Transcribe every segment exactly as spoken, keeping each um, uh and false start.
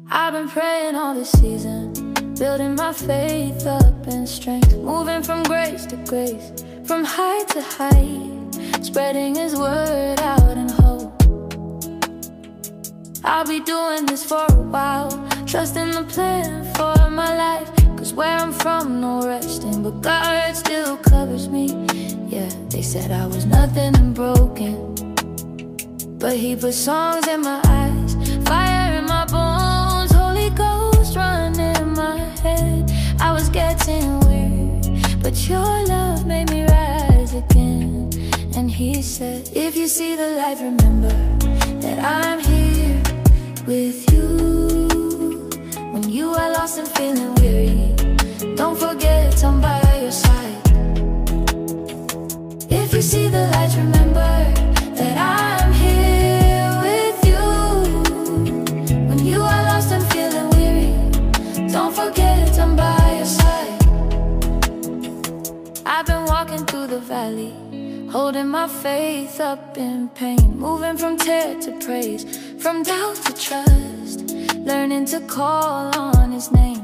I've been praying all this season, building my faith up and strength, moving from grace to grace, from height to height, spreading His word out in hope. I'll be doing this for a while, trusting the plan for my life. Cause where I'm from, no resting, but God still covers me. Yeah, they said I was nothing and broken, but He put songs in my eyes, fire in my bones, Holy Ghost running my head. I was getting weary, but your love made me rise again. And He said, if you see the light, remember that I'm here with you. When you are lost and feeling weary, don't forget I'm by your side. If you see the light, remember that I'm here with you. When you are lost and feeling weary, don't forget I'm by your side. I've been walking through the valley, holding my faith up in pain, moving from tear to praise, from doubt to trust, learning to call on His name.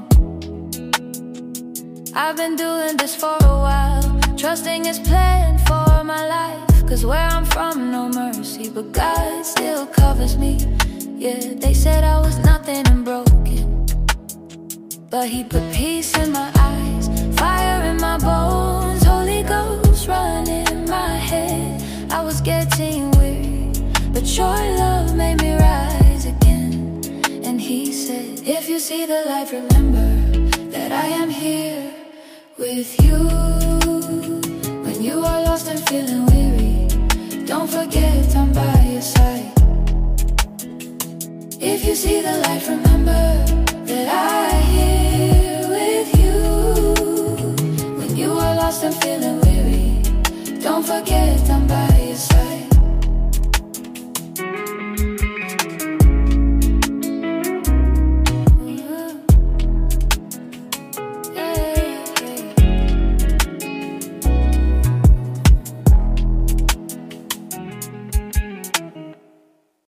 I've been doing this for a while, trusting His plan for my life. Cause where I'm from, no mercy, but God still covers me. Yeah, they said I was nothing and broken, but He put peace in my eyes, fire in my bones, Holy Ghost running in my head. I was getting weary, but your love made me rise again. And He said, if you see the light, remember that I am here with you. When you are lost and feeling weary, don't forget I'm by your side. If you see the light, remember that I'm here with you. When you are lost and feeling weary, don't forget I'm by